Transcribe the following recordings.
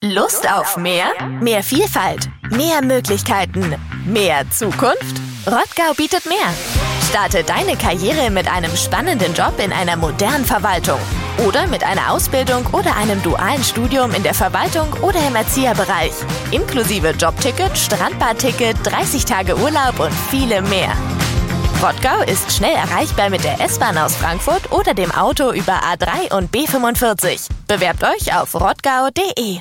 Lust auf mehr? Mehr Vielfalt, mehr Möglichkeiten, mehr Zukunft? Rottgau bietet mehr. Starte deine Karriere mit einem spannenden Job in einer modernen Verwaltung oder mit einer Ausbildung oder einem dualen Studium in der Verwaltung oder im Erzieherbereich. Inklusive Jobticket, Strandbadticket, 30 Tage Urlaub und viele mehr. Rottgau ist schnell erreichbar mit der S-Bahn aus Frankfurt oder dem Auto über A3 und B45. Bewerbt euch auf rottgau.de.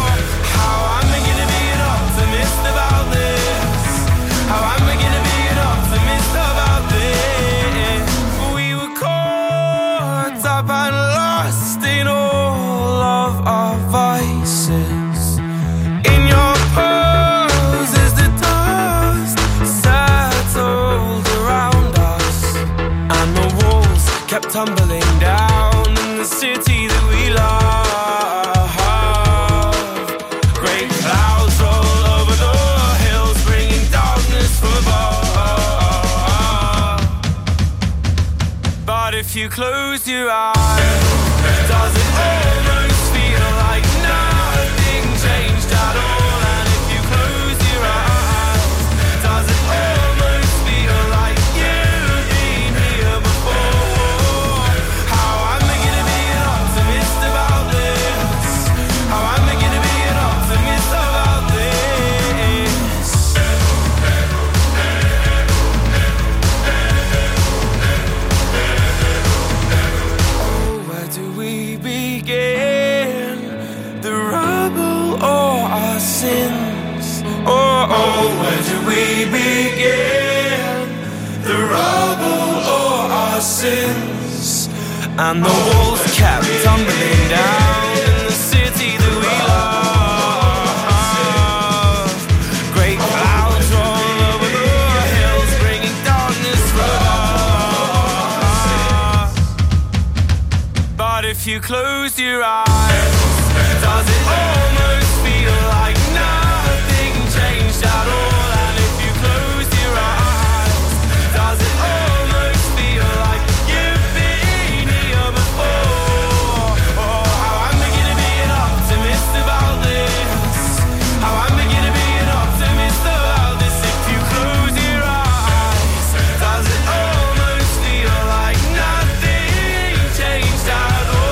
Tumbling down in the city that we love. Great clouds roll over the hills, bringing darkness from above. But if you close your eyes, does it almost feel like nothing changed at all? And if you close your eyes, does it almost feel like you've been here before? Sins. Oh, where do we begin? The rubble or our sins? And the walls kept tumbling down in the city that we love. Great clouds roll over the hills, bringing darkness from above. But if you close your eyes, does it almost feel like nothing changed at all? And if you close your eyes, does it almost feel like you've been here before? Oh, how I'm beginning to be an optimist about this. How I'm beginning to be an optimist about this. If you close your eyes, does it almost feel like nothing changed at all?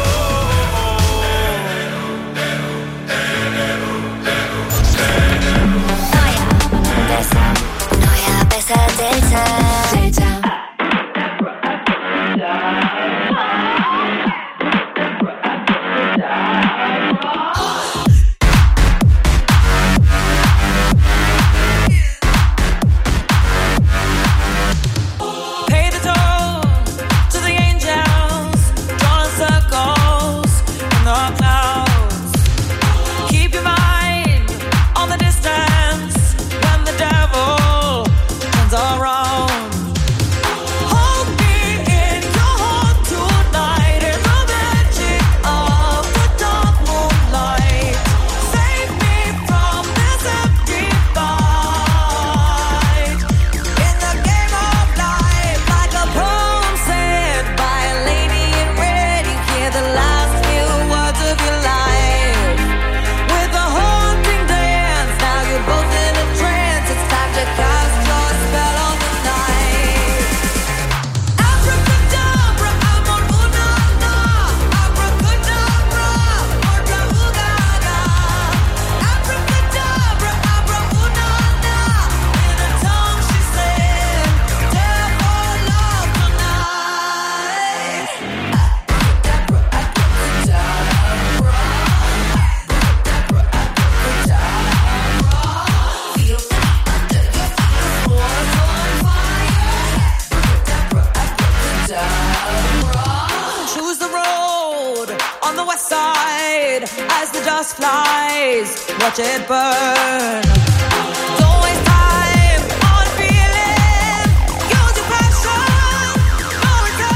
As the dust flies, watch it burn. Don't waste time on feeling. Use your passion, no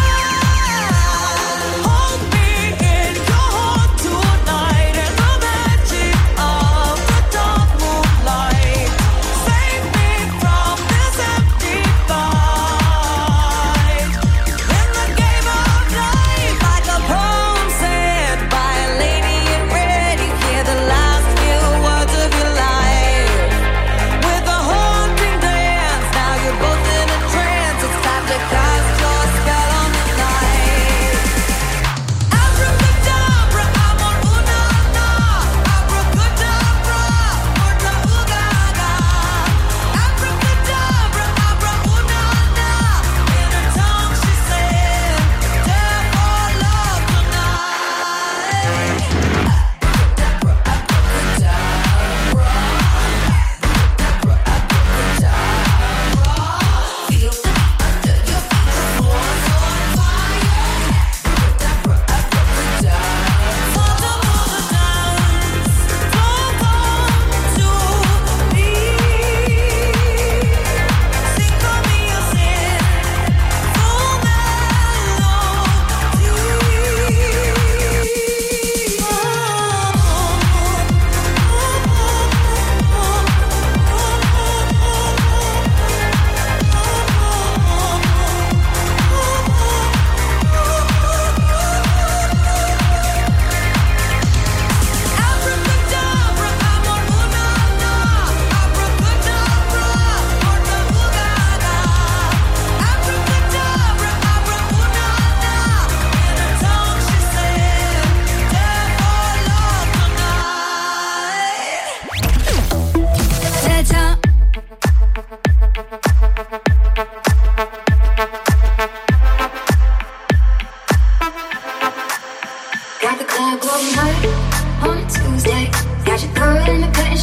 return. Hold me in your heart tonight in the magic of the dark moonlight. Save me from this empty fight. In the game of life, like a poem said by a lady in red, you hear the last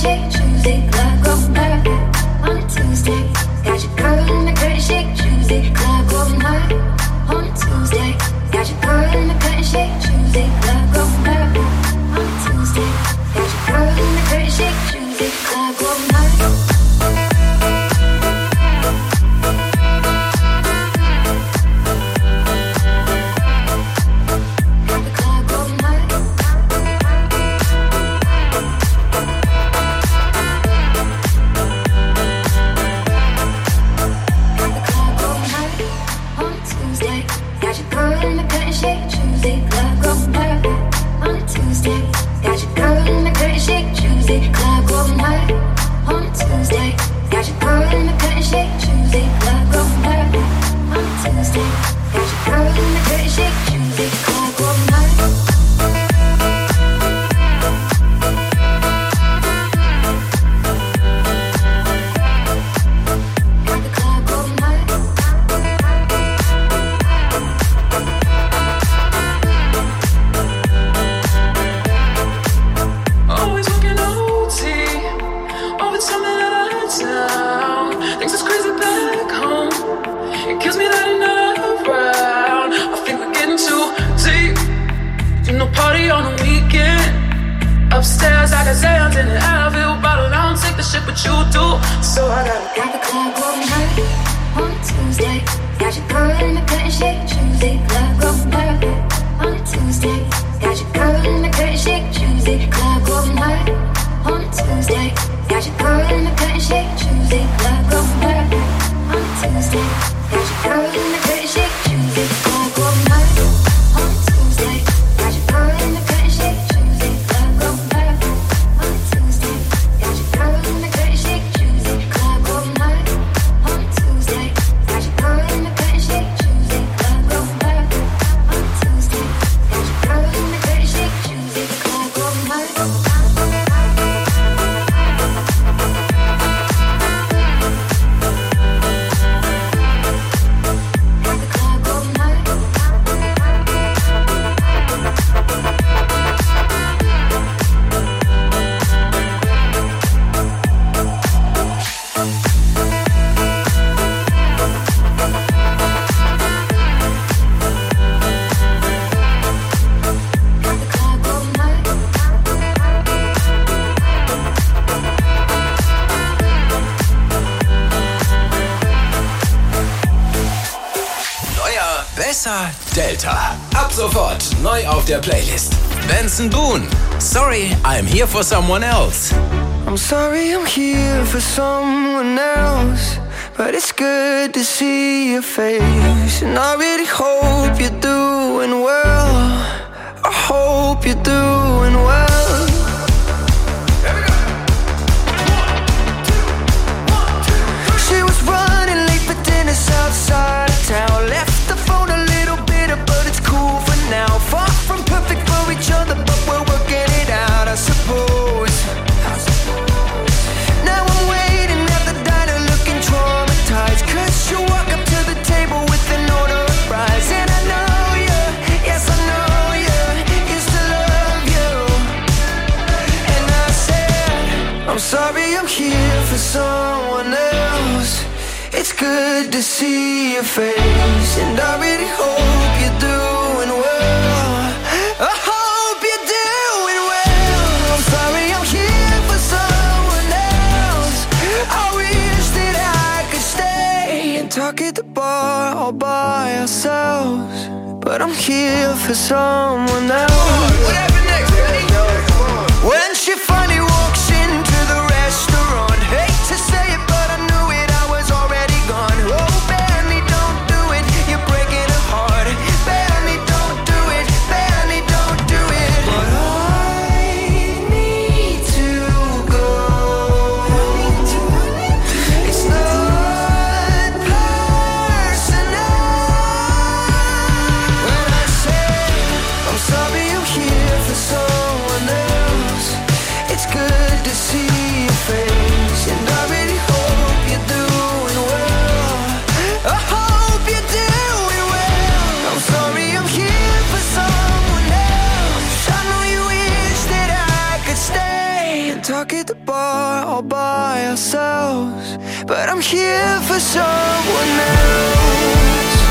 shake, Tuesday, club going hard on a Tuesday. Got your girl in the curtain shake, Tuesday, club going hard on a Tuesday. Got your girl in the curtain shake, Tuesday, club going hard on a Tuesday. Got your girl in the curtain shake, Tuesday, club going hard. Delta. Ab sofort neu auf der Playlist. Benson Boone. Sorry, I'm here for someone else. I'm sorry I'm here for someone else, but it's good to see your face. And I really hope you're doing well. I hope you're doing well. She was running late for dinner outside of town. Left the phone a little bitter, but it's cool for now. Far from perfect for each other, but we're working it out, I suppose. Now I'm waiting at the diner looking traumatized, 'cause you walk up to the table with an order of fries. And I know you, yes I know you, used to love you. And I said, I'm sorry I'm here for someone else. It's good to see your face, and I really hope you're doing well. I hope you're doing well. I'm sorry I'm here for someone else. I wish that I could stay and talk at the bar all by ourselves, but I'm here for someone else. What happened next? When she finally walks into the restaurant, hate to say it, but I knew it, I was already gone. Oh, Benny, don't do it, you're breaking her heart. Benny, don't do it, Benny, don't do it. But I need to go. It's not personal. When I say I'm sorry I'm here for someone else, it's good to see your face, and I really hope you're doing well. I hope you're doing well. I'm sorry I'm here for someone else. I know you wish that I could stay and talk at the bar all by ourselves, but I'm here for someone else.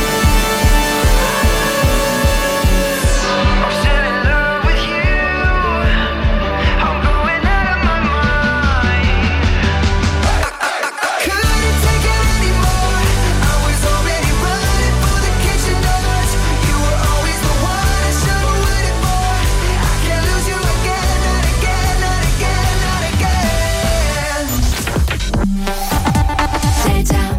I'm still in love with you. I'm going out of my mind. I couldn't take it anymore. I was already running for the kitchen doors. You were always the one I should have waited for. I can't lose you again, not again, not again, not again. Daytime.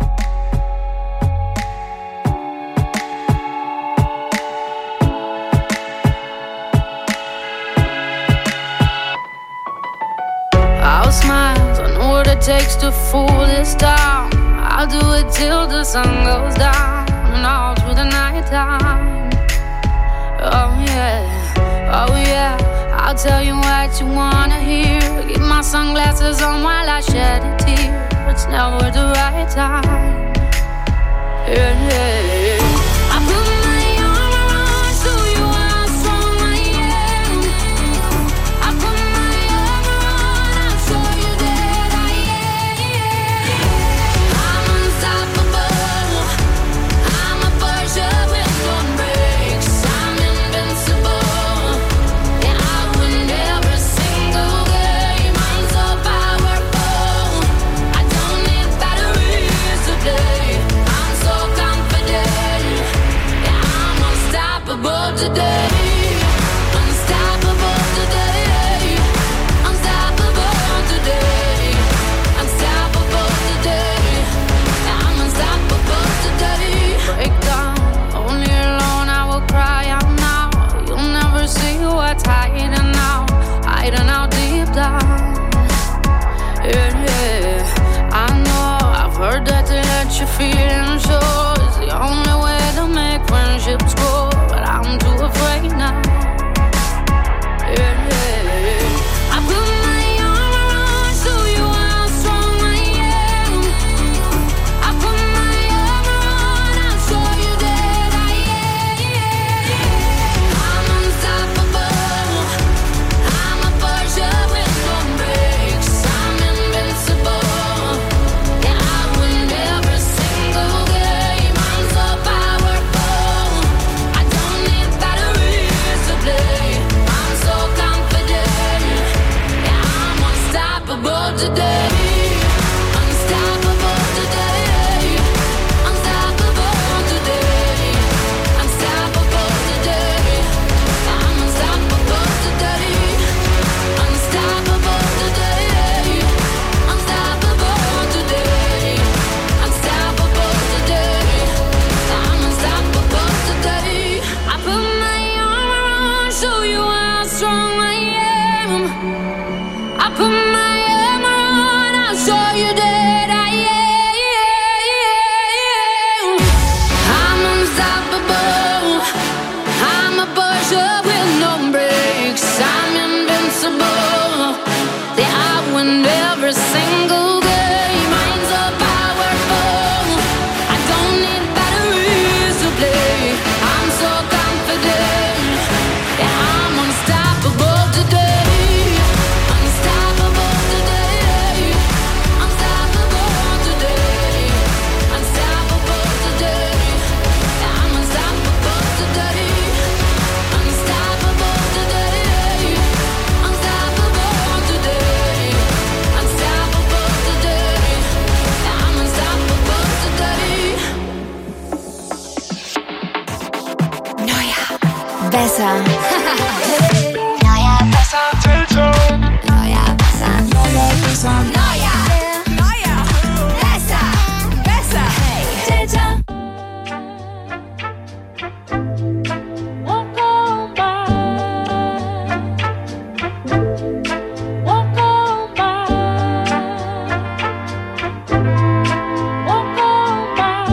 I'll smile, I know what it takes to fool this town. I'll do it till the sun goes down and all through the night time. Oh yeah, I'll tell you what you wanna hear. Keep my sunglasses on while I shed a tear. It's never the right time. Yeah. I put my arm around, show you how strong I am. I put my arm around, I'll show you that I am. I'm unstoppable. I'm a Porsche with no brakes. I'm invincible. Yeah, I win every single game. I'm so powerful. I don't need batteries to play. I'm so confident. Yeah, I'm unstoppable today. Unstoppable today. Unstoppable today. Unstoppable today. Yeah, I'm unstoppable today. Break down, only alone I will cry out now. You'll never see what's hiding out deep down. Yeah. I know, I've heard that to let your feelings show is the only way to make friendships grow, but I'm too afraid now. Yeah. I put my arm around, show you how strong I am. I put my arm around, I'll show you that I am. I'm unstoppable. I'm a Porsche with no brakes. I'm invincible. Yeah, I win every single game. I'm so powerful. I don't need batteries to play. I'm so confident. Yeah, I'm unstoppable today. Unstoppable today. Unstoppable today. Unstoppable today. I'm unstoppable today. Unstoppable today. Unstoppable today. Unstoppable today. I'm unstoppable today. I put my arm around, show you how strong I am. I put my arm around, I'll show you that I am. I'm unstoppable. I'm a Porsche with no brakes. I'm invincible. Yeah, I win every single game. I'm so powerful. I don't need batteries to play. I'm so confident. Yeah, I'm unstoppable today. Unstoppable today. Unstoppable today. Unstoppable today. Yeah, I'm unstoppable today. Unstoppable today. Unstoppable today. Unstoppable today. Yeah, I'm unstoppable today. Besser. Neuer, besser. Neuer, besser. Neuer, besser. Besser. Hey, Delta. Walk on by. Walk on by. Walk on by.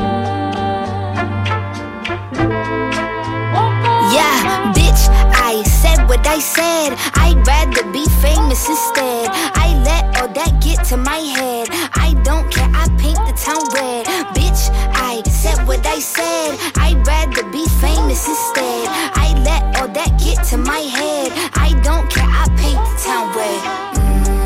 Walk on Yeah, bitch, I said what I said. I'd rather be famous instead. I let all that get to my head. I don't care, I paint the town red. Bitch, I said what I said. I'd rather be famous instead. I let all that get to my head. I don't care, I paint the town red.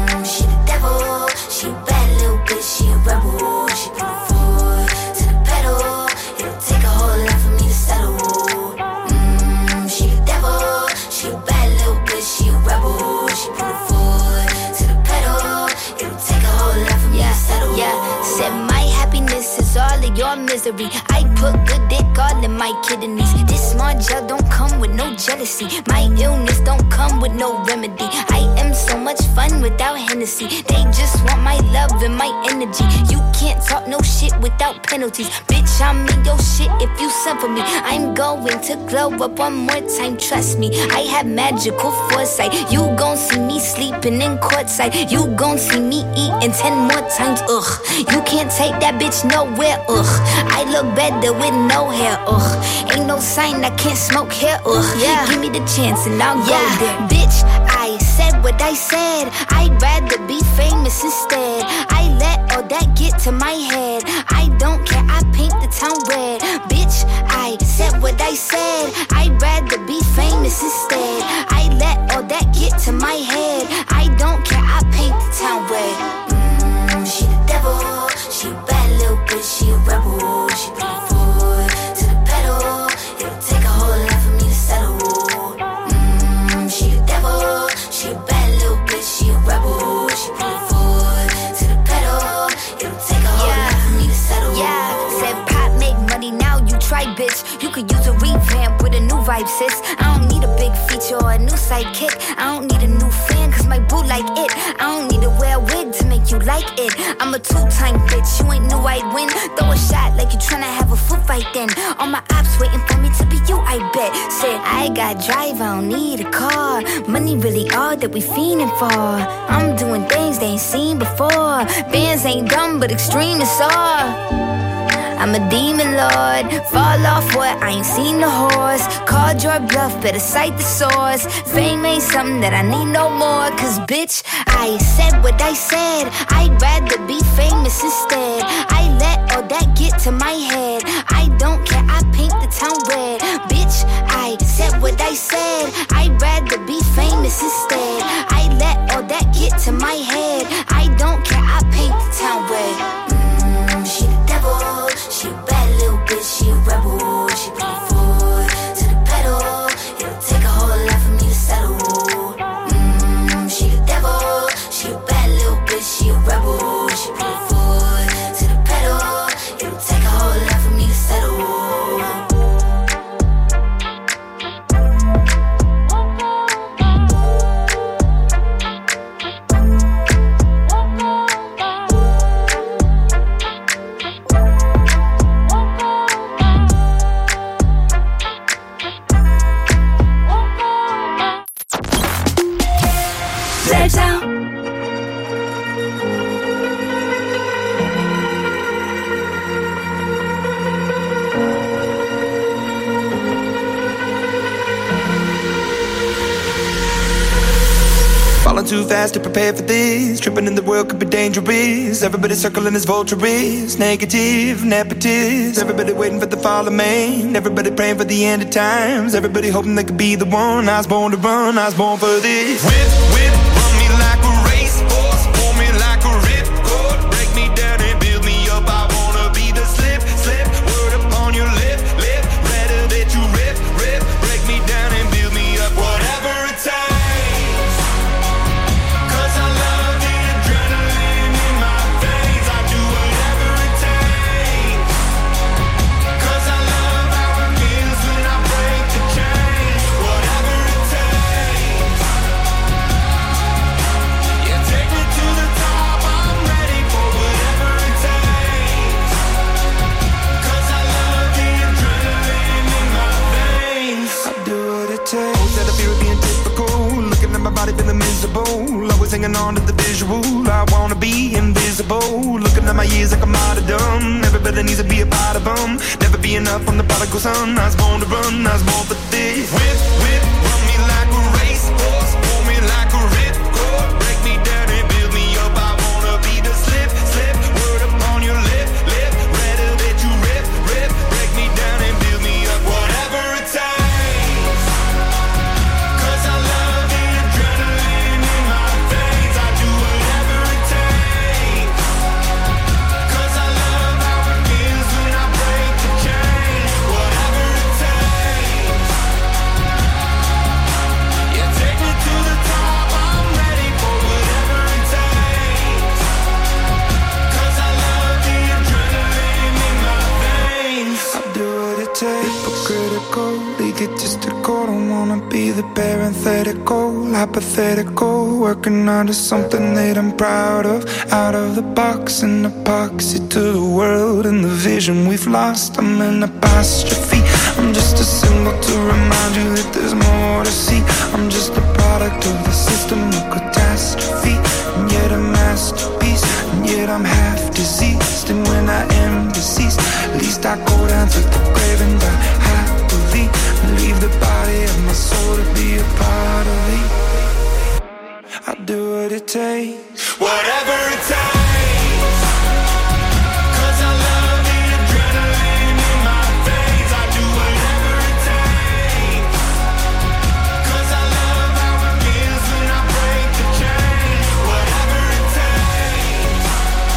your misery. I put good dick all in my kidneys. This smart gel don't come with no jealousy. My illness don't come with no remedy. I am so much fun without Hennessy. They just want my love and my energy. You can't talk no shit without penalties. Bitch, I'm in your shit if you send for me. I'm going to glow up one more time, trust me. I have magical foresight. You gon' see me sleeping in courtside. You gon' see me eating 10 more times, ugh. You can't take that bitch nowhere, ugh. I look better with no hair, ugh. Ain't no sign I can't smoke here, ugh. Yeah. Give me the chance and I'll go there. Bitch, I said what I said. I'd rather be famous instead. I let all that get to my head. I don't care, I paint the town red. Bitch, I said what I said. I'd rather be famous instead. I let all that get to my head. I don't care, I paint the town red. She the devil, she a bad little bitch, she a rebel. She put her foot to the pedal. It'll take a whole lot for me to settle. She the devil, she a bad little bitch, she a rebel. She put her foot to the pedal. It'll take a whole lot for me to settle. Yeah, said pop make money, now you try, bitch. You could use a revamp with a new vibe, sis. I don't need a big feature or a new sidekick. I don't need a new fan, cause my boo like it. I don't need to wear a wig to make you like it. I'm a two-time bitch, you ain't knew I'd win. Throw a shot like you tryna have a foot fight then. All my ops waiting for me to be you, I bet. Said I got drive, I don't need a car. Money really all that we fiending for. I'm doing things they ain't seen before. Bands ain't dumb, but extreme is all. I'm a demon lord, fall off what, I ain't seen the horse. Called your bluff, better cite the source. Fame ain't something that I need no more. Cause bitch, I said what I said. I'd rather be famous instead. I let all that get to my head. I don't care, I paint the town red. Bitch, I said what I said. I'd rather be famous instead. I let all that get to my head. I don't care, I paint the town red. She the devil, she a bad little bitch, she a rebel. She put her foot to the pedal. It'll take a whole lot for me to settle. She the devil, she a bad little bitch, she a rebel. She put her foot to the pedal. It'll take a whole lot for me to settle. Falling too fast to prepare for this. Tripping in the world could be dangerous. Everybody circling as vultures. Negative, nepotist. Everybody waiting for the fall of man. Everybody praying for the end of times. Everybody hoping they could be the one. I was born to run, I was born for this. Whip, run me like a racehorse. Pull me like a ripcord. Break me down and build me up. I wanna be the slip. Word upon your lip. Rather that you rip. Break me down and build me up. Whatever it takes. My body feeling miserable, always hanging on to the visual. I wanna be invisible, looking at my years like I'm out of dumb. Everybody needs to be a part of them. Never be enough on the prodigal son. I was born to run, I was born for this. Whip, run me like a racehorse. Pull me like a ripcord. Break me down and build me up. I wanna be the slip. Word upon your lip. Rather that you rip. Break me down and build me up. Whatever it takes. slowly get mystical. Don't wanna be the parenthetical, hypothetical, working onto something that I'm proud of. Out of the box, an epoxy to the world and the vision we've lost. I'm an apostrophe. I'm just a symbol to remind you that there's more to see. I'm just a product of the system of catastrophe, and yet a masterpiece, and yet I'm half diseased. And when I am deceased, at least I go down to the grave and die happily, and leave the body of my soul to be a part of me. I do what it takes, whatever it takes, 'cause I love the adrenaline in my veins. I do whatever it takes, 'cause I love how it feels when I break the chain. Whatever it takes,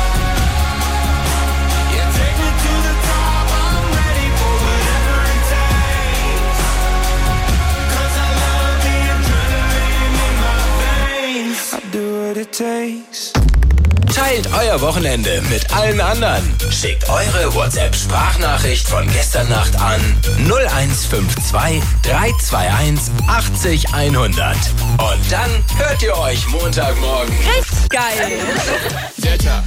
yeah, take me to the top. I'm ready for whatever it takes, 'cause I love the adrenaline in my veins. I do what it takes. Teilt euer Wochenende mit allen anderen. Schickt eure WhatsApp-Sprachnachricht von gestern Nacht an 0152 321 80 100. Und dann hört ihr euch Montagmorgen. Richtig geil. Wetter.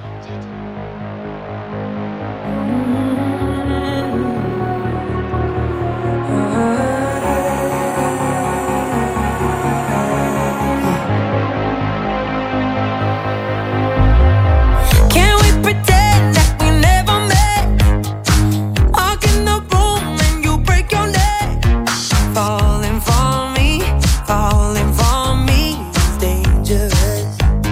Can we pretend that we never met? Walk in the room and you break your neck. Falling for me is dangerous.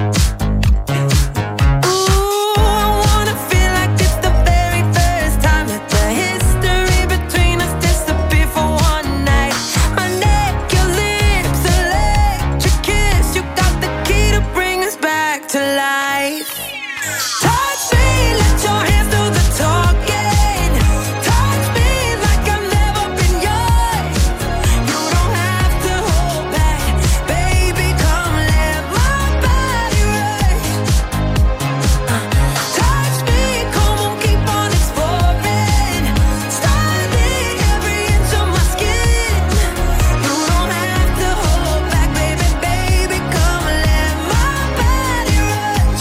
Ooh, I wanna feel like it's the very first time that the history between us disappeared for one night. My neck, your lips, electric kiss. You got the key to bring us back to life. Touch me, let your hands do the talking. Touch me like I've never been yours. You don't have to hold back, baby, come let my body rush. Touch me, come on, keep on exploring. Study every inch of my skin. You don't have to hold back, baby, baby, come let my body rush.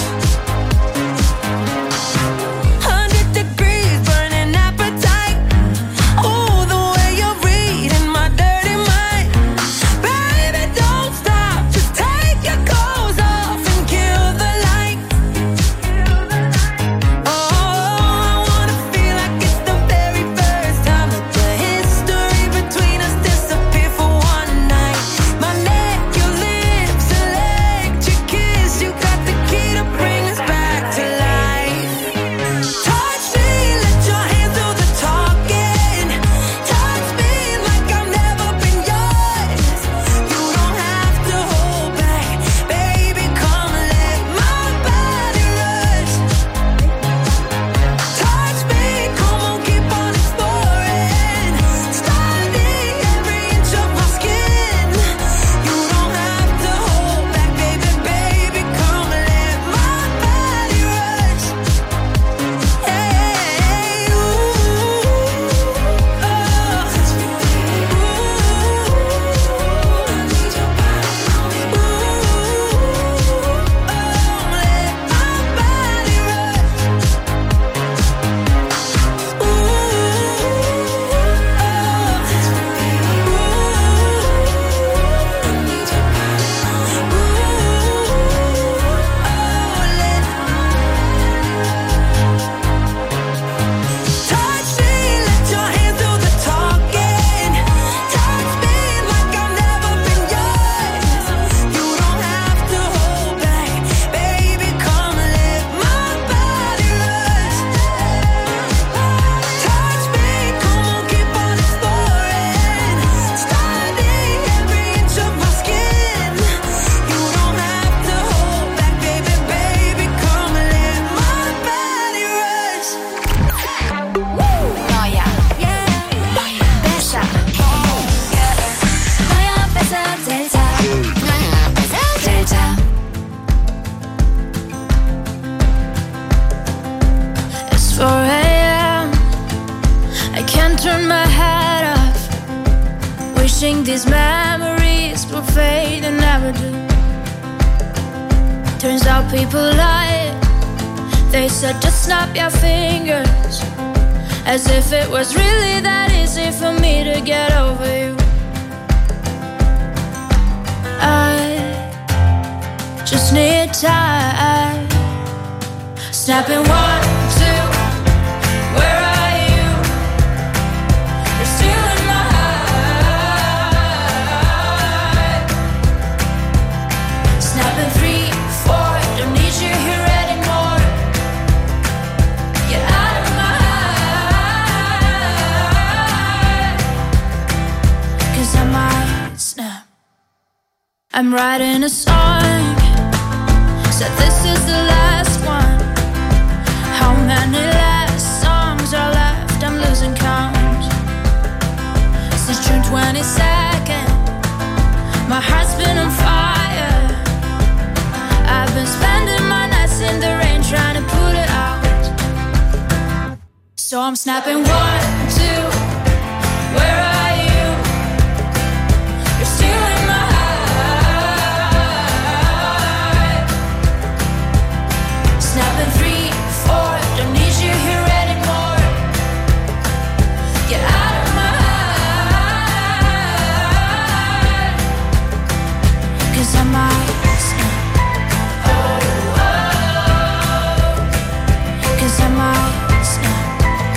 100 degrees, burning appetite. Oh, the way you're reading my dirty mind. Baby, don't stop, just take your clothes off and kill the light. Oh, I wanna feel like it's the very first time that the history between us disappeared for one night. My neck, your lips, electric kiss. You got the key to bring us back to life. Touch me, let your hands do the talking. Touch me like I've never been yours. You don't have to hold back, baby, come let my body rush. Touch me, come on, keep on exploring. Study every inch of my skin. You don't have to hold back, baby, baby, come let my body rush. Hey, ooh, touch me, let your hands do the talking. Touch me like I've never been yours. You don't have to hold back, baby, come let my body rush. Touch me, come on, keep on exploring. Study every inch of my skin. You don't have to hold back, baby, baby, come let my body rush. Neuer, besser, neuer, besser, Delta, Delta. It's 4 a.m. I can't turn my head off. Wishing these memories will fade and never do. Turns out people lied. They said just snap your fingers, as if it was really that easy for me to get over you. I just need time. Snapping 1, 2, where are you? You're still in my heart. Snapping 3, 4, don't need you here anymore. Get out of my heart, 'cause I might snap. I'm writing a song, said this is the last one. How many last songs are left? I'm losing count. Since June 22nd, my heart's been on fire. I've been spending my nights in the rain trying to put it out. So I'm snapping 1, 2, where are you? You're still in my heart. Snapping 3, 4, don't need you here anymore. Get out of my heart, 'cause I might snap. 'Cause I might snap.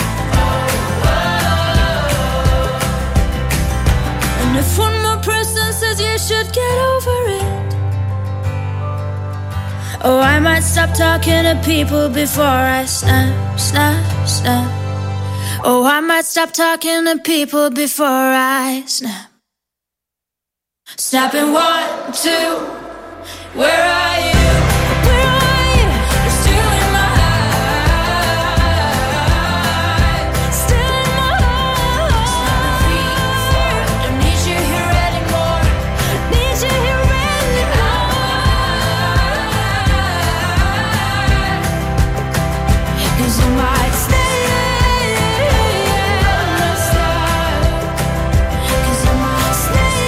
And if one more person says you should get over it, oh, I might stop talking to people before I snap, snap, snap. Oh, I might stop talking to people before I snap. Snapping 1, 2, where are you? Where are you? You're still in my heart. Still in my heart. Snapping 3, 4, don't need you here anymore. Need you here anymore. 'Cause I might stay. Cause I might stay.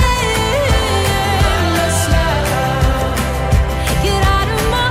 Get out of my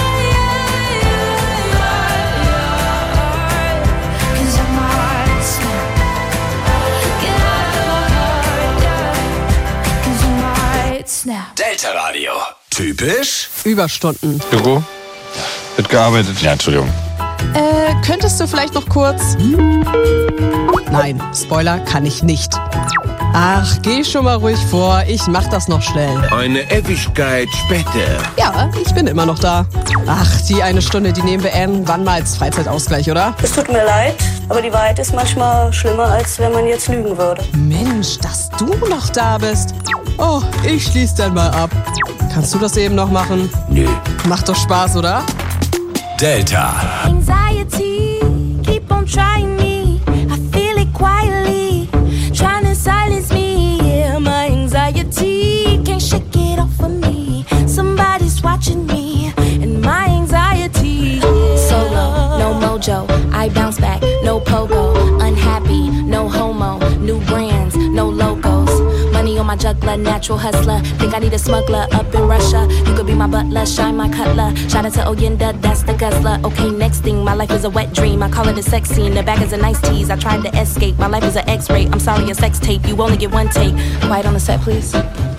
heart. 'Cause I might snap. Get out of my heart. 'Cause I might snap. Delta Radio. Typisch Überstunden. Büro? Wird gearbeitet. Ja, Entschuldigung. Könntest du vielleicht noch kurz... Nein, Spoiler kann ich nicht. Ach, geh schon mal ruhig vor, ich mach das noch schnell. Eine Ewigkeit später. Ja, ich bin immer noch da. Ach, die eine Stunde, die nehmen wir irgendwann mal als Freizeitausgleich, oder? Es tut mir leid, aber die Wahrheit ist manchmal schlimmer, als wenn man jetzt lügen würde. Mensch, dass du noch da bist. Oh, ich schließ dann mal ab. Kannst du das eben noch machen? Nö. Macht doch Spaß, oder? Delta. Anxiety, keep on trying me. I feel it quietly, trying to silence me. Yeah, my anxiety can't shake it off of me. Somebody's watching me, and my anxiety. Solo, no mojo, I bounce back, no pogo. Unhappy, no homo, new brands, no logos. Money on my juggler, natural hustler. Think I need a smuggler up in Russia. You could be my butler, shine my cutler. Shout out to Oyenda, that's the guzzler. Okay, next thing, my life is a wet dream. I call it a sex scene, the bag is a nice tease. I tried to escape, my life is an X-ray. I'm sorry, a sex tape, you only get one take. Quiet on the set, please.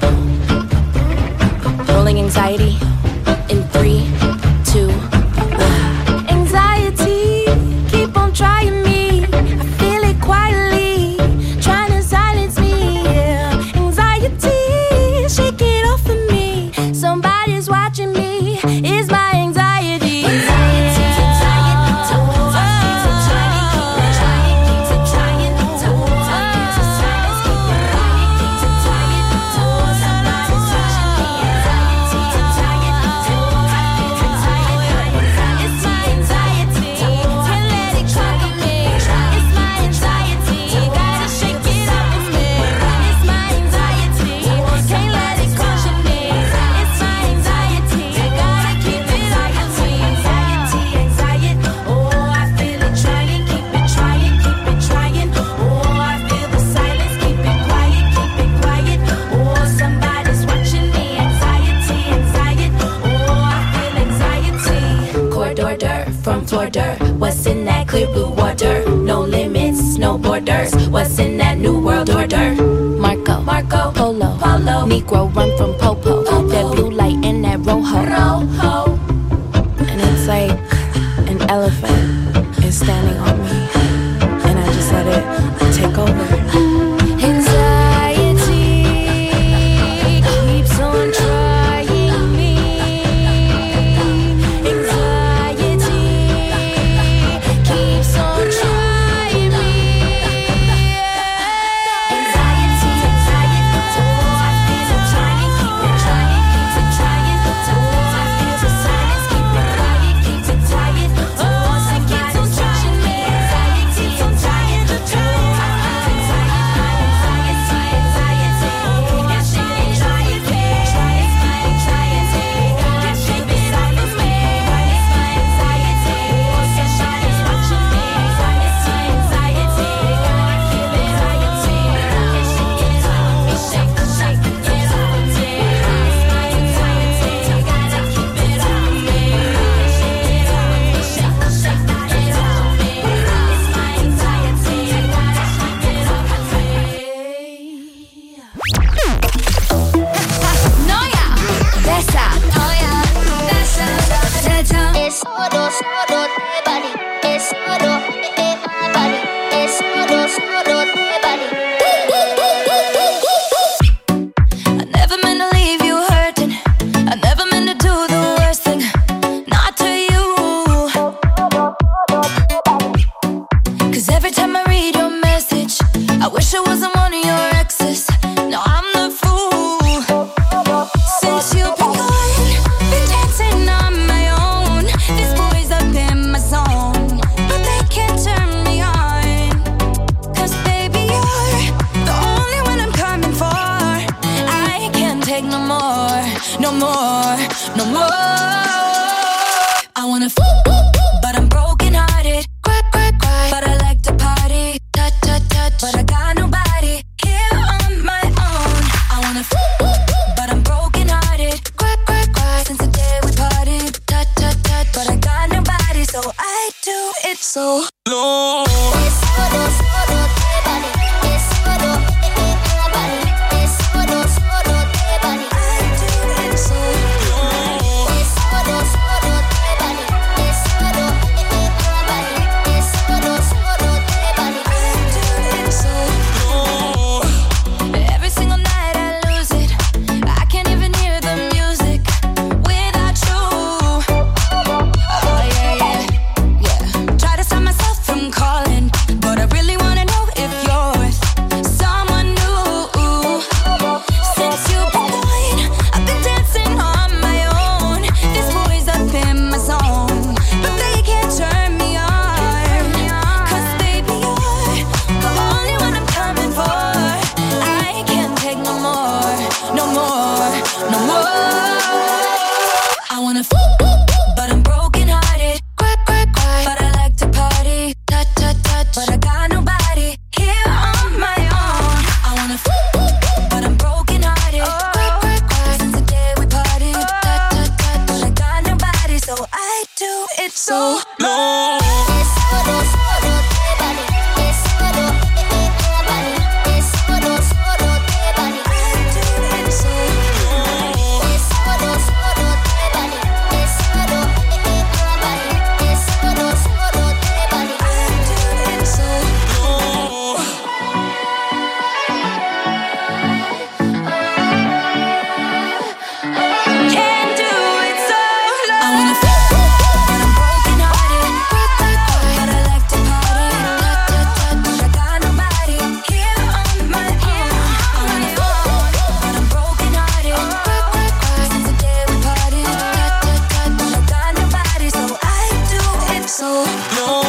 Rolling anxiety in 3, 2. Anxiety, keep on trying me. I feel it quietly, trying to silence me. Yeah, anxiety, shake it off of me. Somebody's watching me. Is my anxiety. from Florida. What's in that clear blue water? No limits, no borders. What's in that new world order? Marco, Polo, Negro run from Popo. That blue light in that rojo. And it's like an elephant is standing on me, and I just let it take over. Anxiety keeps on trying me. Anxiety keeps on trying me. Anxiety, oh, I feel it trying, keep it trying, keeps it trying. Oh, I feel the silence, keep it quiet, keeps it tired. Oh, it keeps on touching me. Anxiety, I'm trying to try. I never meant to leave you hurting. I never meant to do the worst thing. Not to you. 'Cause every time I read your message, I wish I wasn't one of your exes. No, I'm the fool. Since you've been gone, been dancing on my own. These boys up in my zone, but they can't turn me on. 'Cause baby, you're the only one I'm coming for. I can't take no more, no more, no more. I wanna but I'm broken hearted. Cry, cry, cry, but I like to party. Touch, touch, touch, but I got nobody here on my own. I wanna but I'm broken hearted. Cry, cry, cry, since the day we parted. Touch, touch, touch, but I got nobody, so I do it so low. Every single night I lose it. I can't even hear the music without you. Oh yeah, yeah, yeah. Try to stop myself from calling, but I really wanna know if you're with someone new. Since you've been gone, I've been dancing on my own. This boy's up in my zone, but they can't turn me on. 'Cause baby, you're the only one I'm coming for. I can't take no more, no more, no more. I wanna but I'm broken hearted. Cry, cry, cry, but I like to party. Touch, touch, touch, but I got nobody here on my own. I wanna but I'm broken hearted. Cry, cry, cry, since the day we parted. Touch, touch, touch, but I got nobody, so I do it so low. Can't do it so low. I wanna but I'm broken hearted. Cry, cry, cry, but I like to party. Touch, touch, touch, but I got nobody here on my own. I wanna but I'm broken hearted. Cry, cry, cry, since the day we parted. Touch, touch, touch, but I got nobody, so I do it so low.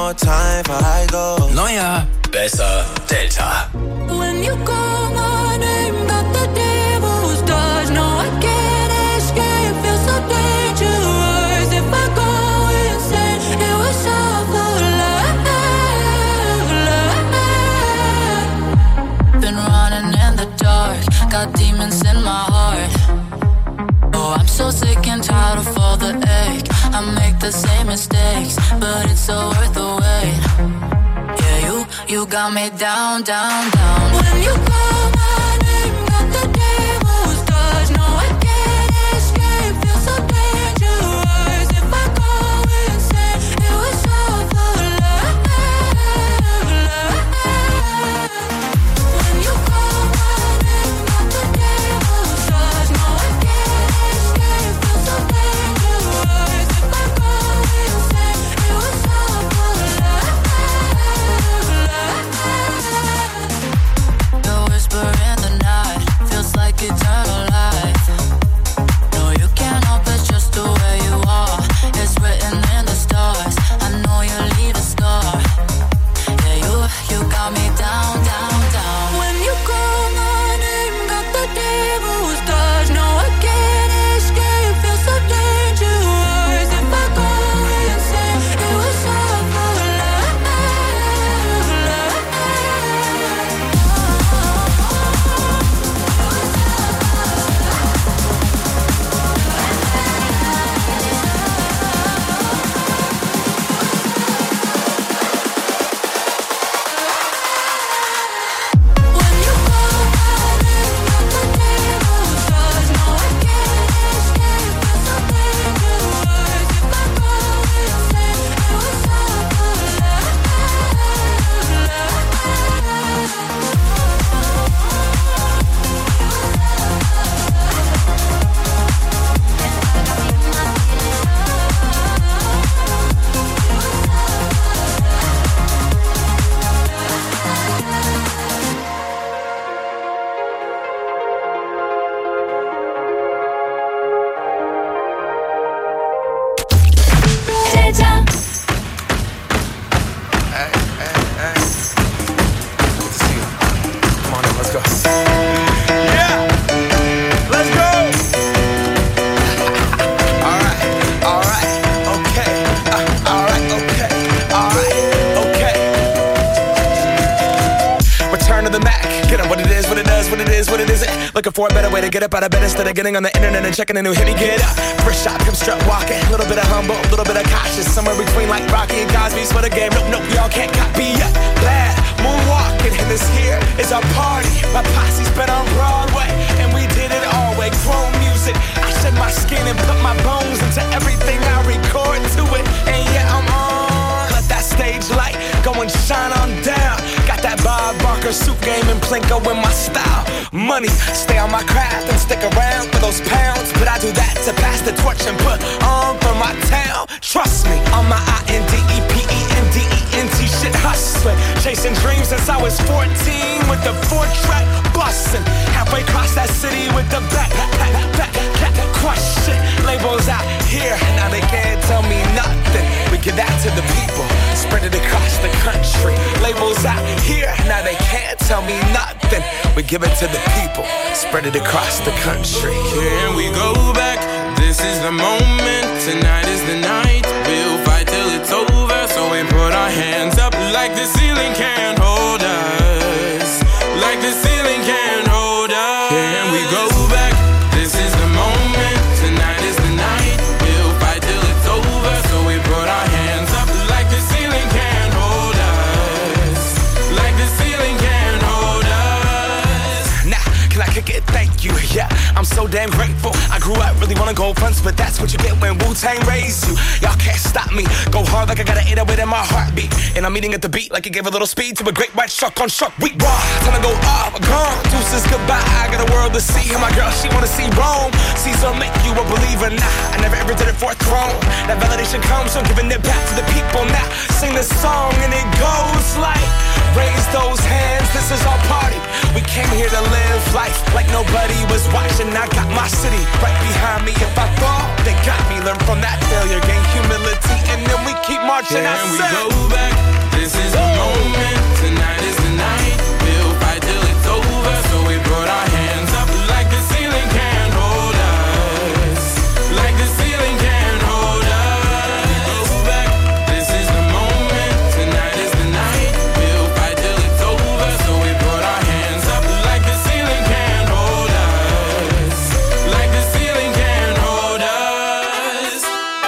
more time for I go. Neuer, besser, Delta. When you call my name, got the devil's touch. No, I can't escape, feel so dangerous. If I go insane, it was all for love. Been running in the dark, got demons in my heart. Oh, I'm so sick and tired of all the ache. I make the same mistakes, but it's so worth the wait. Yeah, you got me down, down, down. When you call my name, got the devil's touch. No, I can't escape, feel so dangerous. If I go insane, it was all for love. When you call my name, got the devil's touch. No, I can't escape, feel so dangerous. If I go insane, it was all for love. The whisper in the night feels like eternal life. No, you can't help it, just the way you are. It's written in the stars. I know you leave a scar. Yeah, you got me down, down, down. When you call my name, got the devil's touch. No, I can't escape, feel so dangerous. If I go insane, it was all for love. Looking for a better way to get up out of bed instead of getting on the internet and checking a new hit. Me get up, first shot, come strut walking. A little bit of humble, a little bit of cautious. Somewhere between like Rocky and Cosby's for the game. Nope, y'all can't copy yet. Glad moonwalking, and this here is our party. My posse's been on Broadway, and we did it all way. Chrome music, I shed my skin and put my bones into everything I record to it. And yeah, I'm on. Let that stage light go and shine on down. Got that Bob Barker suit game and Plinko in my style. Money, stay on my craft and stick around for those pounds. But I do that to pass the torch and put on for my town. Trust me, on my INDEPENDENT shit hustling. Chasing dreams since I was 14 with the 4-track bustin'. Halfway across that city with the back crush shit. Labels out here, now they can't tell me nothing. We give that to the people, spread it across the country. Labels out here, now they can't tell me nothing. We give it to the people, spread it across the country. Can we go back? This is the moment, tonight is the night. We'll fight till it's over, so we put our hands up like the ceiling can't hold us. Like the ceiling can't hold us. Can we go back? This is the moment, tonight is the night. We'll fight till it's over, so we put our hands up like the ceiling can't hold us. Like the ceiling can't hold us. Nah, can I kick it? Thank you, yeah, I'm so damn grateful. I grew up really wanna go fronts, but that's what you get when Wu-Tang raised you. Y'all can't stop me, go hard like I got an 808 in my heartbeat. And I'm eating at the beat like it gave a little speed to a great white shark on shark week. Raw, time to go off, gone, deuces goodbye. I got a world to see, and my girl, she wanna see Rome. Caesar make you a believer, nah, I never ever did it for a throne. That validation comes from giving it back to the people. Now, sing this song and it goes like, raise those hands, this is our party. We came here to live life like nobody was watching. I got my city right behind me. If I fall, they got me. Learn from that failure, gain humility, and then we keep marching. Can we go back? This is the moment. Tonight is the night. We'll fight till it's over. So we put our hands up like the ceiling can't hold us. Like the ceiling can't hold us. Go back. This is the moment. Tonight is the night. We'll fight till it's over. So we put our hands up like the ceiling can't hold us. Like the ceiling can't hold us.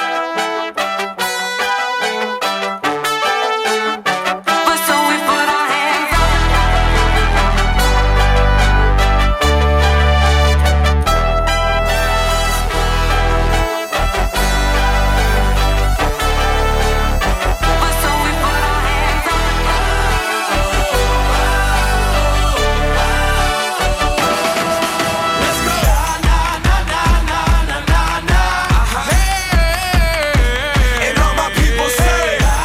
So we put our hands up. So we put our hands up. Let's go. And all my people say.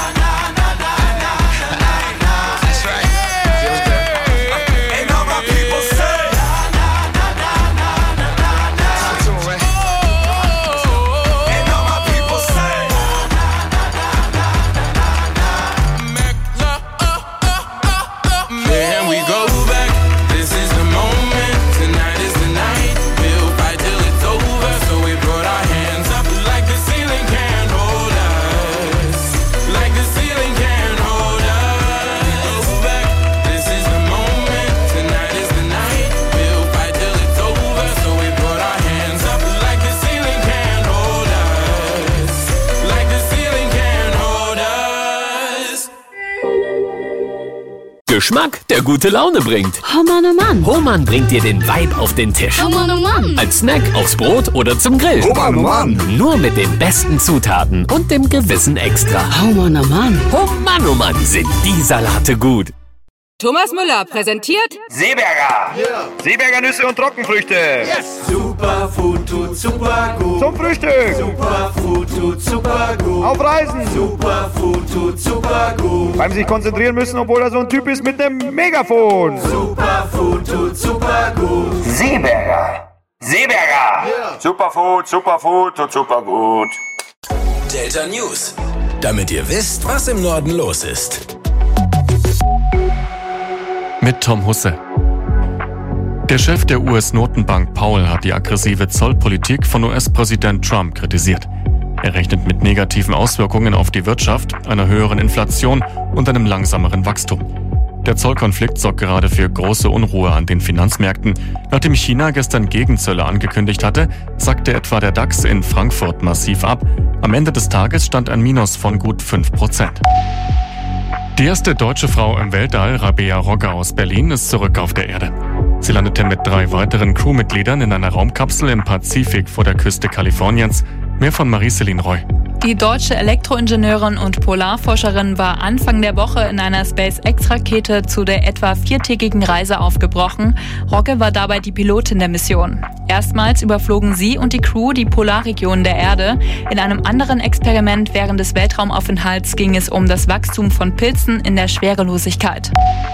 That's right. Feels good. And all my people say. And all my people say. Can we go back? This is the moment. Tonight is the night. We'll fight till it's over. So we put our hands up like the ceiling can't hold us. Like the ceiling can't hold us. Go back. This is the moment. Tonight is the night. We'll fight till it's over. So we put our hands up like the ceiling can't hold us. Like the ceiling can't hold us. Geschmack, der gute Laune bringt. Oh Mann, oh Mann. Hohmann bringt dir den Vibe auf den Tisch. Oh Mann, oh Mann. Als Snack, aufs Brot oder zum Grill. Hohmann, oh Mann. Nur mit den besten Zutaten und dem gewissen Extra. Oh Mann, oh Mann. Oh Mann, sind die Salate gut. Thomas Müller präsentiert Seeberger! Seeberger Nüsse und Trockenfrüchte! Superfood tut super gut. Zum Frühstück! Superfood tut super gut. Auf Reisen! Superfood tut super gut. Beim sich konzentrieren müssen, obwohl er so ein Typ ist mit dem Megafon! Superfood tut super gut. Seeberger! Seeberger! Superfood tut super gut. Delta News. Damit ihr wisst, was im Norden los ist. Mit Tom Husse. Der Chef der US-Notenbank Powell hat die aggressive Zollpolitik von US-Präsident Trump kritisiert. Er rechnet mit negativen Auswirkungen auf die Wirtschaft, einer höheren Inflation und einem langsameren Wachstum. Der Zollkonflikt sorgt gerade für große Unruhe an den Finanzmärkten. Nachdem China gestern Gegenzölle angekündigt hatte, sackte etwa der DAX in Frankfurt massiv ab. Am Ende des Tages stand ein Minus von gut 5%. Die erste deutsche Frau im Weltall, Rabea Rogge aus Berlin, ist zurück auf der Erde. Sie landete mit 3 weiteren Crewmitgliedern in einer Raumkapsel im Pazifik vor der Küste Kaliforniens. Mehr von Marie-Céline Roy. Die deutsche Elektroingenieurin und Polarforscherin war Anfang der Woche in einer SpaceX-Rakete zu der etwa 4-tägigen Reise aufgebrochen. Rogge war dabei die Pilotin der Mission. Erstmals überflogen sie und die Crew die Polarregionen der Erde. In einem anderen Experiment während des Weltraumaufenthalts ging es um das Wachstum von Pilzen in der Schwerelosigkeit.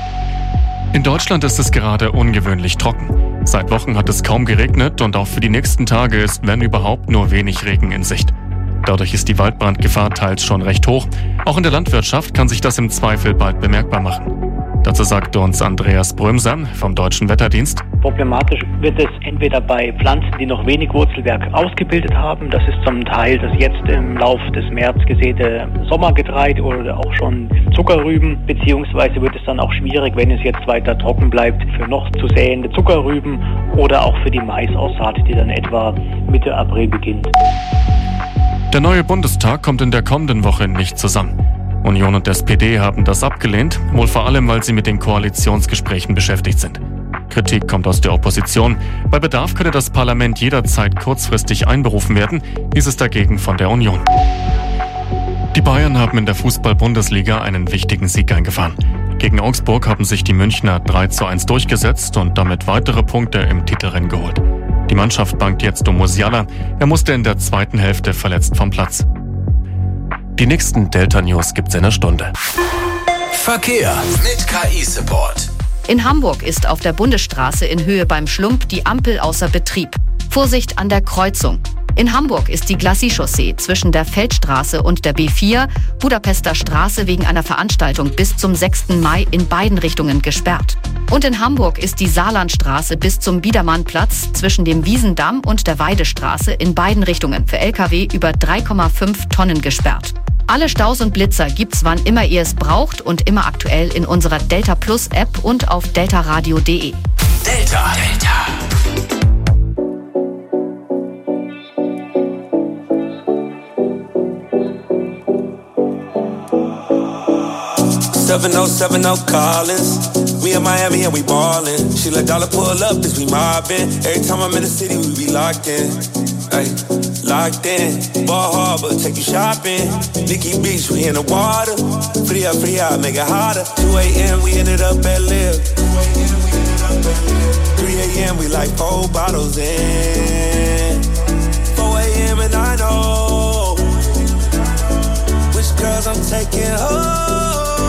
In Deutschland ist es gerade ungewöhnlich trocken. Seit Wochen hat es kaum geregnet und auch für die nächsten Tage ist, wenn überhaupt, nur wenig Regen in Sicht. Dadurch ist die Waldbrandgefahr teils schon recht hoch. Auch in der Landwirtschaft kann sich das im Zweifel bald bemerkbar machen. Dazu sagte uns Andreas Brömser vom Deutschen Wetterdienst. Problematisch wird es entweder bei Pflanzen, die noch wenig Wurzelwerk ausgebildet haben. Das ist zum Teil das jetzt im Lauf des März gesäte Sommergetreide oder auch schon Zuckerrüben. Beziehungsweise wird es dann auch schwierig, wenn es jetzt weiter trocken bleibt, für noch zu säende Zuckerrüben oder auch für die Maisaussaat, die dann etwa Mitte April beginnt. Der neue Bundestag kommt in der kommenden Woche nicht zusammen. Union und SPD haben das abgelehnt, wohl vor allem, weil sie mit den Koalitionsgesprächen beschäftigt sind. Kritik kommt aus der Opposition. Bei Bedarf könne das Parlament jederzeit kurzfristig einberufen werden, hieß es dagegen von der Union. Die Bayern haben in der Fußball-Bundesliga einen wichtigen Sieg eingefahren. Gegen Augsburg haben sich die Münchner 3:1 durchgesetzt und damit weitere Punkte im Titelrennen geholt. Die Mannschaft bangt jetzt um Musiala. Er musste in der zweiten Hälfte verletzt vom Platz. Die nächsten Delta News gibt's in einer Stunde. Verkehr mit KI-Support. In Hamburg ist auf der Bundesstraße in Höhe beim Schlump die Ampel außer Betrieb. Vorsicht an der Kreuzung. In Hamburg ist die Glacis-Chaussee zwischen der Feldstraße und der B4 Budapester Straße wegen einer Veranstaltung bis zum 6. Mai in beiden Richtungen gesperrt. Und in Hamburg ist die Saarlandstraße bis zum Biedermannplatz zwischen dem Wiesendamm und der Weidestraße in beiden Richtungen für Lkw über 3,5 Tonnen gesperrt. Alle Staus und Blitzer gibt's wann immer ihr es braucht und immer aktuell in unserer Delta Plus App und auf deltaradio.de. Delta. 7070 Collins. We in Miami and we ballin'. She let dollar pull up as we mobbin'. Every time I'm in the city, we be locked in. Ay, locked in. Ball Harbor, take you shopping. Nikki Beach, we in the water. Free up, make it hotter. 2 a.m., we ended up at Live. 3 a.m., we like 4 bottles in. 4 a.m. and I know which girls I'm taking home.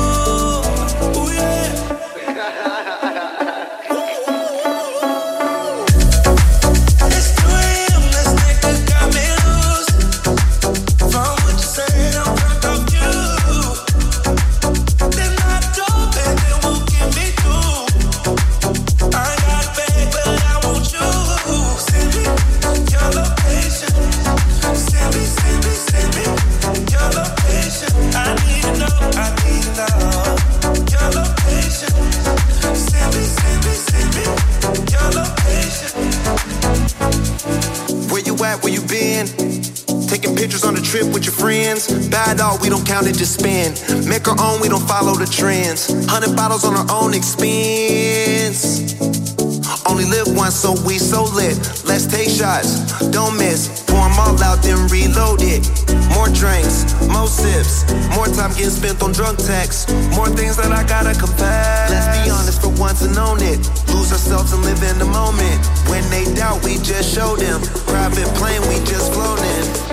Where you been? Taking pictures on the trip with your friends. Bad dog, we don't count it, just spend. Make our own, we don't follow the trends. 100 bottles on our own expense. Only live once, so we so lit. Let's take shots, don't miss. Pour them all out, then reload it. More drinks, more sips. More time getting spent on drunk texts. More things that I gotta confess. Let's be honest for once and own it. Lose ourselves and live in the moment. When they doubt, we just show them. Private plane, we just flown in.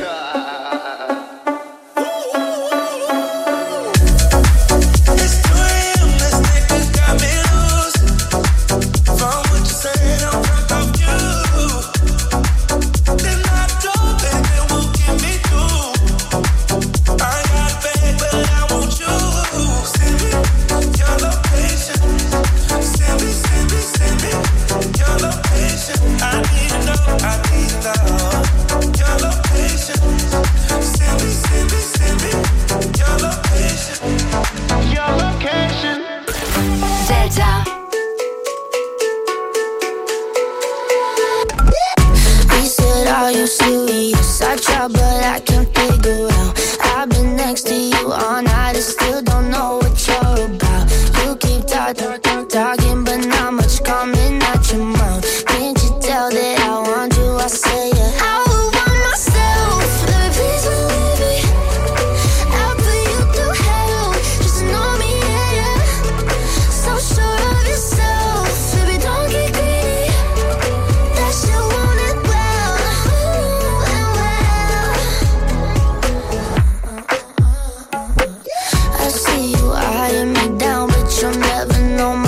I see you eyeing me down, but you'll never know my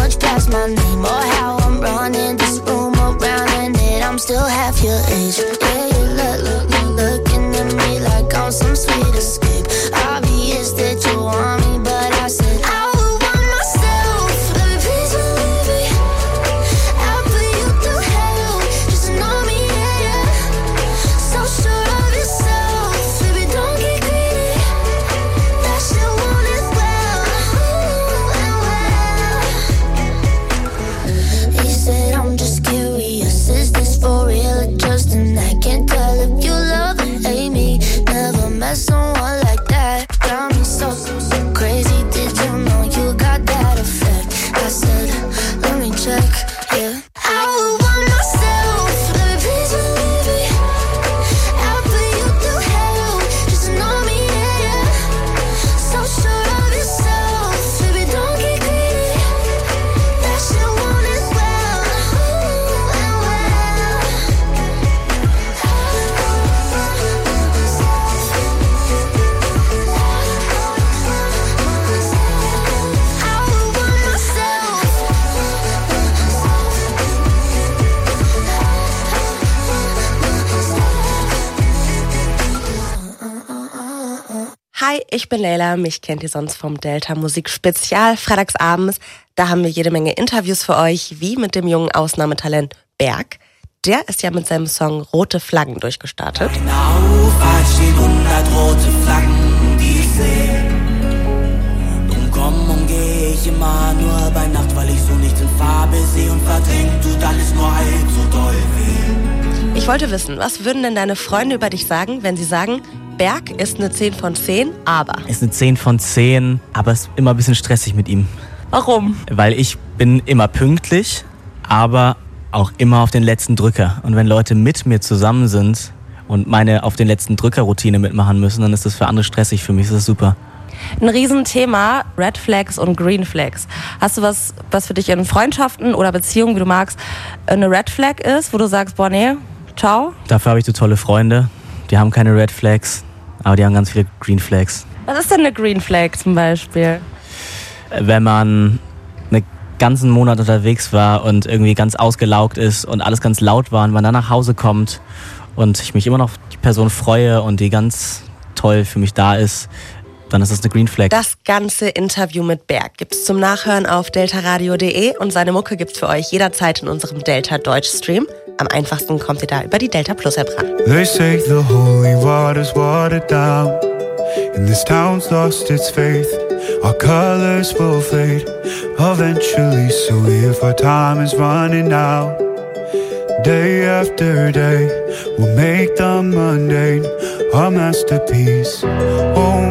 Hi, ich bin Leila, mich kennt ihr sonst vom Delta Musik Spezial freitagsabends. Da haben wir jede Menge Interviews für euch, wie mit dem jungen Ausnahmetalent Berg. Der ist ja mit seinem Song Rote Flaggen durchgestartet. Auf Auffahrt stehen 100 rote Flaggen, die ich sehe. Drum komm und geh ich immer nur bei Nacht, weil ich so nichts in Farbe sehe und verdrängt tut alles nur halb so doll weh. Ich wollte wissen, was würden denn deine Freunde über dich sagen, wenn sie sagen, Berg ist eine 10 von 10, aber... Ist eine 10 von 10, aber es ist immer ein bisschen stressig mit ihm. Warum? Weil ich bin immer pünktlich, aber auch immer auf den letzten Drücker. Und wenn Leute mit mir zusammen sind und meine auf den letzten Drücker-Routine mitmachen müssen, dann ist das für andere stressig. Für mich ist das super. Ein Riesenthema, Red Flags und Green Flags. Hast du was für dich in Freundschaften oder Beziehungen, wie du magst, eine Red Flag ist, wo du sagst, boah, nee, ciao? Dafür habe ich so tolle Freunde. Die haben keine Red Flags, aber die haben ganz viele Green Flags. Was ist denn eine Green Flag zum Beispiel? Wenn man einen ganzen Monat unterwegs war und irgendwie ganz ausgelaugt ist und alles ganz laut war und man dann nach Hause kommt und ich mich immer noch auf die Person freue und die ganz toll für mich da ist, dann ist das eine Green Flag. Das ganze Interview mit Berg gibt's zum Nachhören auf deltaradio.de und seine Mucke gibt's für euch jederzeit in unserem Delta Deutsch Stream. Am einfachsten kommt ihr da über die Delta Plus App ran. They say the holy water's watered down, and this town's lost its faith. Our colors will fade eventually, so if our time is running out, day after day, we'll make the mundane a masterpiece. Oh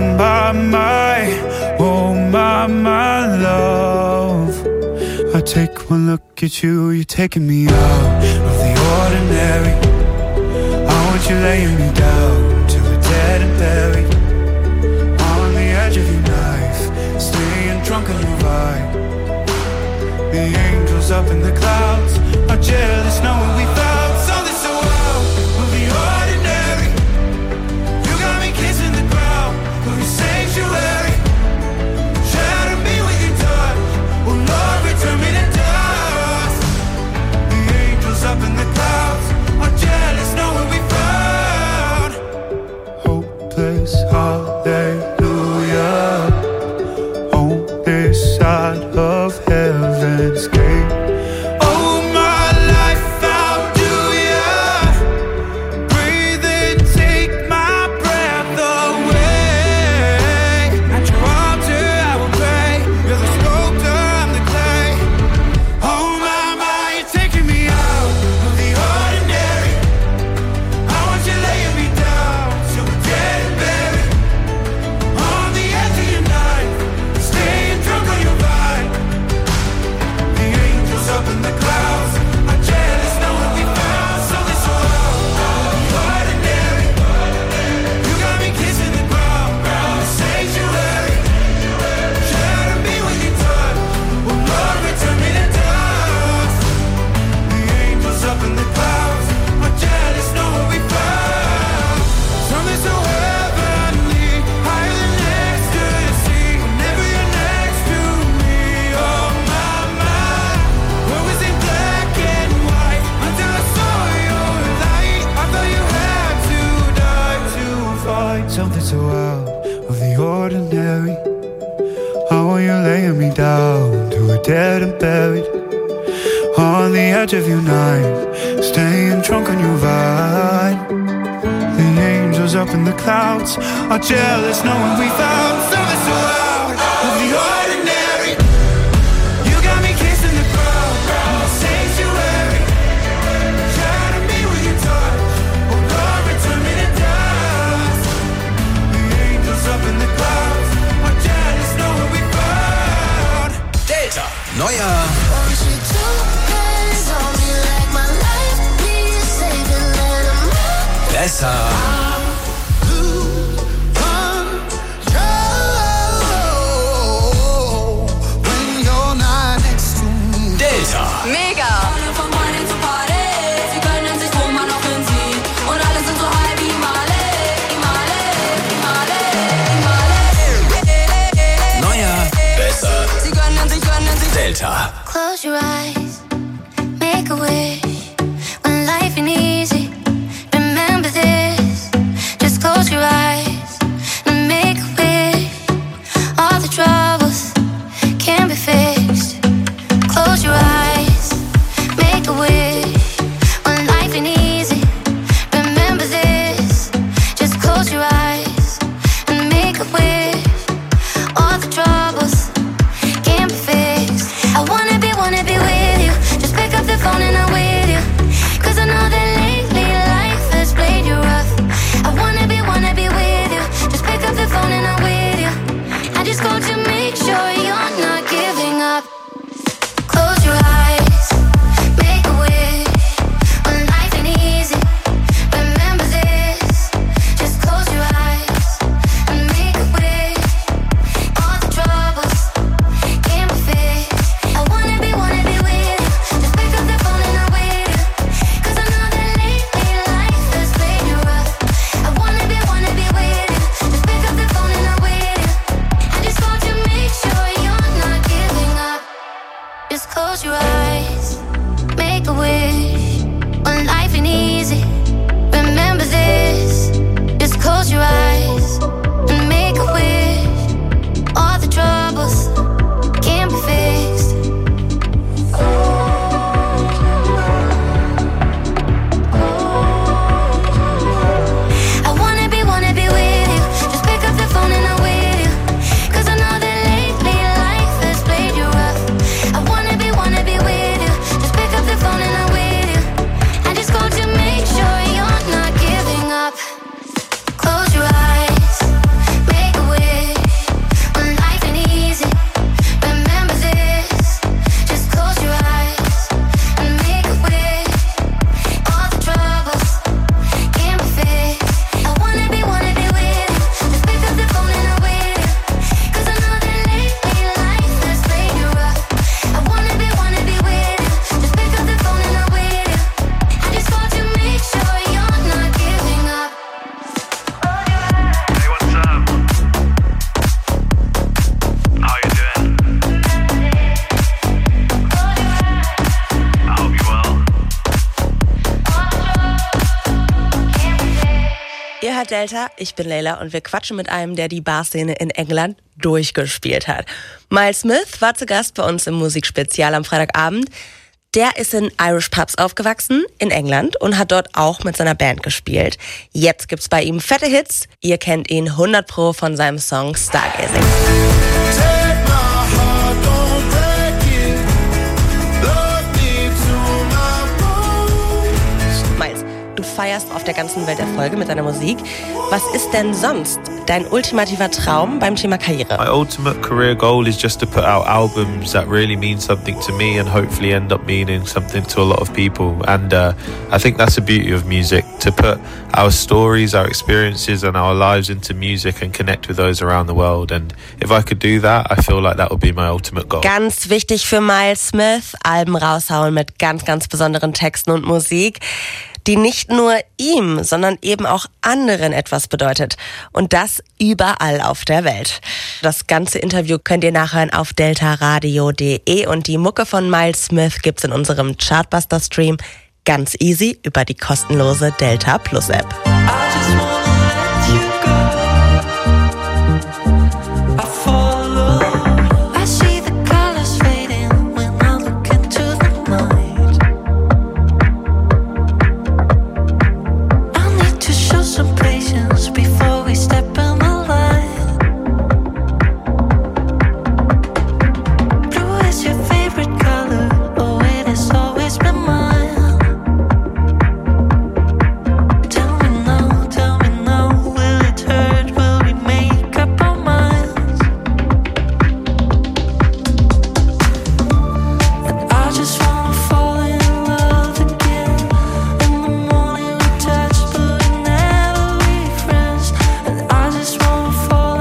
my love, I take one look at you, you're taking me out of the ordinary. I want you laying me down till we're dead and buried, on the edge of your knife, staying drunk on your vibe. The angels up in the clouds are jealous knowing we found something so out of the ordinary. You got me kissing the ground of your sanctuary. Shatter me with your touch, oh Lord, return me to dust. The angels up in the clouds are jealous knowing we found hopeless hallelujah on this side of heaven's gate. Oh my life, how do ya breathe and take my breath away? At your altar I will pray. You're the sculptor, I'm the clay. Oh my, you're taking me out of the ordinary. I want you laying me down till we're dead and buried, on the edge of your knife, staying drunk on your vine. The angels up in the clouds are jealous knowing we found something so out of the ordinary. You got me kissing the ground, the sanctuary. Shatter me with your touch, oh Lord, return me to dust. The angels up in the clouds are jealous knowing we found something so heavenly, higher than ecstasy. Whenever you're next to me, oh my, where was in black and white until I saw your light. I thought you had to die to find something so out of the ordinary. How are you laying me down to a dead and buried, on the edge of your knife, staying drunk on your vine. The angels up in the clouds are jealous knowing we found something so out of the ordinary. You got me kissing the ground, the sanctuary. Shatter me with your touch, oh Lord, return me to dust. The angels up in the clouds are jealous knowing we found Delta, neuer besser Delta. Mega! Alle von Party zu Party, sie können sich drum noch hinziehen. Und alle sind so high wie Male. Neuer, besser. Sie gönnen sich. Delta. Close your eyes, make a wish. When life ain't easy, remember this. Just close your eyes and make a wish. Close your eyes, make a wish. When life ain't easy, remember this. Just close your eyes and make a wish. All the troubles can't be fixed. I wanna be with you. Just pick up the phone and I'm with you. 'Cause I know that lately life has played you rough. I wanna be with you. Just pick up the phone and I'm with you. I just called to make sure you're not giving up. Close your eyes, make a wish. When life ain't easy, remember this. Just close your eyes and make a wish. All the troubles can't be fixed. I wanna be with you. Just pick up the phone and I'm with you. 'Cause I know that lately life has played you rough. I wanna be with you. Just pick up the phone and I'm with you. I just called to make sure you're not giving up. Hey, what's up? How you doing? I hope you're well. Ihr hört Delta, ich bin Leila und wir quatschen mit einem, der die Barszene in England durchgespielt hat. Miles Smith war zu Gast bei uns im Musikspezial am Freitagabend. Der ist in Irish Pubs aufgewachsen in England und hat dort auch mit seiner Band gespielt. Jetzt gibt's bei ihm fette Hits. Ihr kennt ihn 100% von seinem Song Stargazing. Miles, du feierst auf der ganzen Welt Erfolge mit deiner Musik. Was ist denn sonst dein ultimativer Traum beim Thema Karriere? My ultimate career goal is just to put out albums that really mean something to me and hopefully end up meaning something to a lot of people. And I think that's the beauty of music, to put our stories, our experiences and our lives into music and connect with those around the world. And if I could do that, I feel like that would be my ultimate goal. Ganz wichtig für Miles Smith, Alben raushauen mit ganz, ganz besonderen Texten und Musik, die nicht nur ihm, sondern eben auch anderen etwas bedeutet. Und das überall auf der Welt. Das ganze Interview könnt ihr nachhören auf deltaradio.de und die Mucke von Miles Smith gibt's in unserem Chartbuster-Stream ganz easy über die kostenlose Delta Plus App.